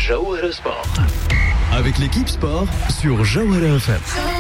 Jawhara Sport. Avec l'équipe sport sur Jawhara FM.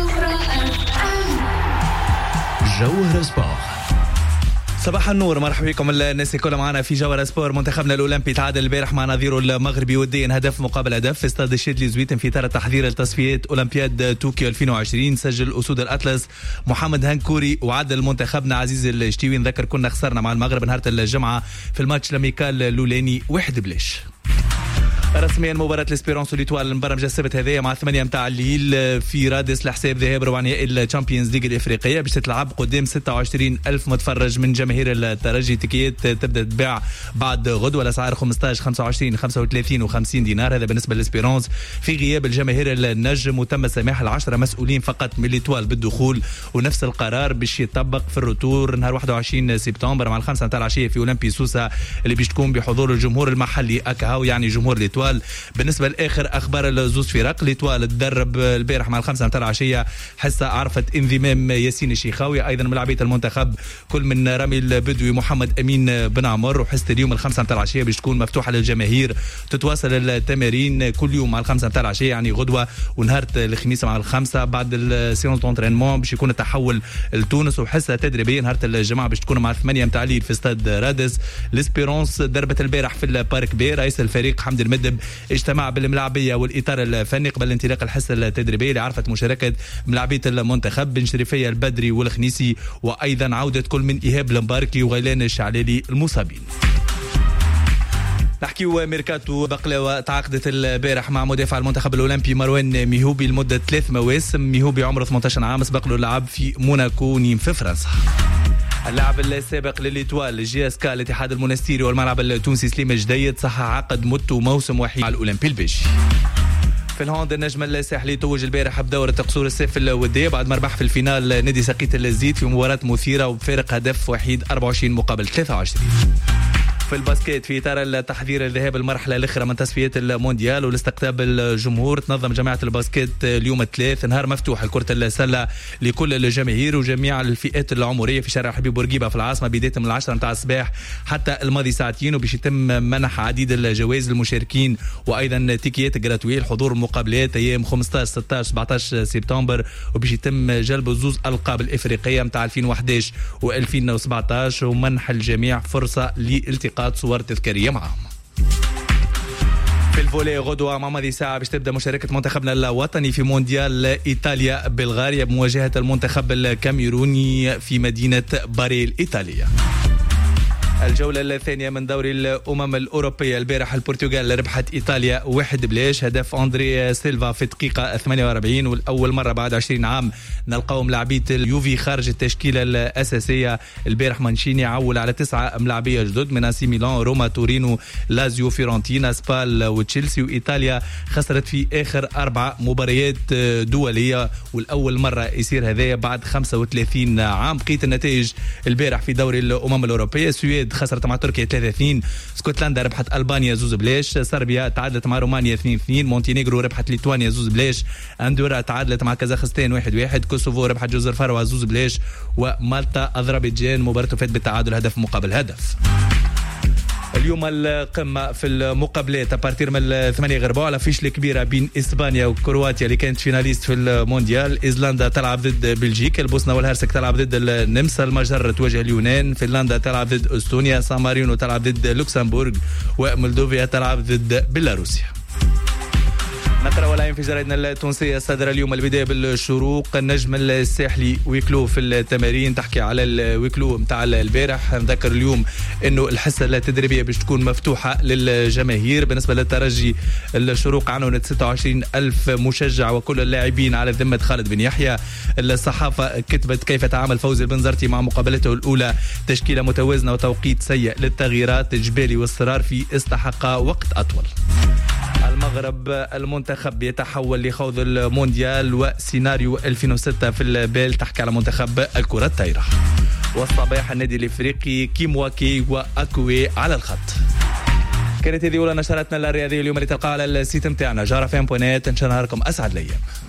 Jawhara Sport. صباح النور، مرحبا بكم الناس كلها معنا في جوهرة سبور. منتخبنا الأولمبي تعادل البارح مع نظيره المغربي وديا هدف مقابل هدف في استاد الشادلي زويتن في إطار التحضير لتصفيات أولمبياد طوكيو 2020. سجل أسود الأطلس محمد هنكوري وعدل منتخبنا عزيز الشتيوي. نذكر كنا خسرنا مع المغرب نهار الجمعة في الماتش لاميكال لولاني 1-0. رسميا مباراة الاسبيرونس والإيطوال مبرمجة السبت هذايا مع 8 متاع الليل في رادس لحساب ذهاب ربع نهائي الشامبيونز ليج الإفريقية باش تتلعب قدام 26,000 متفرج من جماهير الترجي. تيكيات تبدأ تباع بعد غدوة الأسعار 15 25 35 و50 دينار. هذا بالنسبة للاسبيرونس في غياب الجماهير النجم، وتم سماح ل10 مسؤولين فقط من الإيطوال بالدخول، ونفس القرار باش يطبق في الروتور نهار 21 سبتمبر مع 5 متاع العشية في أولمبي سوسة اللي باش تكون بحضور الجمهور المحلي أكهاو، يعني جمهور الإيطوال. بالنسبة لآخر أخبار الزوز فرق، الإيطوال تدرب البارح مع 5 متاع العشية، حصة عرفت انضمام ياسين الشيخاوي أيضا من لاعبية المنتخب كل من رامي البدوي محمد أمين بن عمر. وحصة اليوم 5 متاع العشية باش تكون مفتوحة للجماهير، تتواصل التمارين كل يوم مع 5 متاع العشية يعني غدوة ونهار الخميس مع 5 بعد السيونس دونترينمون باش يكون التحول لتونس، وحصة تدريبية نهار الجمعة باش تكون مع 8 متاع الليل في استاد رادس. الاسبيرونس دربت البارح في البارك بي، رئيس الفريق حمد المدب اجتمع بالملاعبية والإطار الفني قبل انطلاق الحصة التدريبية اللي عرفت مشاركة ملاعبية المنتخب بن شريفية البدري والخنيسي، وأيضا عودة كل من إيهاب المباركي وغيلان الشعلالي المصابين. نحكيو ميركاتو بقلاوة تعاقدت البارح مع مدافع المنتخب الأولمبي مروان ميهوبي لمدة 3 مواسم. ميهوبي عمره 18 عام، سبق له اللعب في موناكو نيم في فرنسا. اللاعب السابق للإيطوال جي اس كا الاتحاد المونستيري والملعب التونسي سليم جديد صح عقد مدته موسم وحيد مع الأولمبي الباشي. في الهوند النجم الساحلي توج البارح بدورة قصور السيف الودية بعد ما ربح في الفينال نادي سقيط الزيت في مباراة مثيرة وبفارق هدف وحيد 24 مقابل 23. في الباسكيت في إطار التحضير الذهاب المرحلة الأخرى من تصفيات المونديال والاستقطاب الجمهور، تنظم جماعة الباسكيت اليوم الثلاث نهار مفتوح لكرة السلة لكل الجماهير وجميع الفئات العمرية في شارع حبيب بورقيبة في العاصمة بداية من 10 متاع الصباح حتى الماضي ساعتين، وباش يتم منح عديد الجوائز للمشاركين وأيضا تيكيات جراتوية الحضور المقابلات أيام 15 16 17 سبتمبر، وباش يتم جلب زوز ألقاب الإفريقية متاع 2011 و2017 ومنح الجميع فرصة لالتقاء صور تذكارية معهم. في الفولي غدوة مع ماضي ساعة باش تبدأ مشاركة منتخبنا الوطني في مونديال إيطاليا بلغاريا بمواجهة المنتخب الكاميروني في مدينة باري الإيطالية. الجولة الثانية من دوري الأمم الأوروبية البارح البرتغال ربحت إيطاليا 1-0، هدف أندري سيلفا في دقيقة 48، والأول مرة بعد 20 عام نلقاهم لاعبية اليوفي خارج التشكيلة الأساسية. البارح مانشيني عول على 9 ملاعبية جدد من AC ميلان روما تورينو لازيو فيورنتينا سبال وتشيلسي. وإيطاليا خسرت في آخر 4 مباريات دولية والأول مرة يصير هذا بعد 35 عام. بقيت النتائج البارح في دوري الأمم الأوروبية، السويد خسرت مع تركيا 3-2، اسكتلندا ربحت ألبانيا 2-0، صربيا تعادلت مع رومانيا 2-2، مونتينيغرو ربحت ليتوانيا 2-0، اندورا تعادلت مع كازاخستان 1-1، كوسوفو ربحت جزر فروه 2-0، ومالطا أذربيجان مباراة فات بالتعادل هدف مقابل هدف. اليوم القمة في المقابلات أبارتير من 8 غرباء على فيش الكبيرة بين إسبانيا وكرواتيا اللي كانت فيناليست في المونديال. إيزلندا تلعب ضد بلجيكا، البوسنة والهرسك تلعب ضد النمسا، المجر تواجه اليونان، فنلندا تلعب ضد أستونيا، سان مارينو تلعب ضد لوكسمبورغ، ومولدوفيا تلعب ضد بيلاروسيا. نقرأ والعين في جرائدنا التونسية صدر اليوم البداية بالشروق. النجم الساحلي ويكلو في التمارين، تحكي على الويكلو متاع البارح. نذكر اليوم انه الحصة التدريبية باش تكون مفتوحة للجماهير. بالنسبة للترجي الشروق عنونت 26,000 مشجع وكل اللاعبين على ذمة خالد بن يحيى. الصحافة كتبت كيف تعامل فوزي البنزرتي مع مقابلته الأولى، تشكيلة متوازنة وتوقيت سيء للتغييرات، جبالي والصرار في استحق وقت أطول. المغرب المنتخب يتحول لخوض المونديال وسيناريو 2006 في البال، تحكي على منتخب الكرة الطايرة. والصباح النادي الافريقي كيمواكي واكوي على الخط. كانت هذه اولى نشراتنا الرياضيه اليوم اللي تلقاها على السيت نتاعنا جارفم.net. ان شاء الله نهاركم اسعد الايام.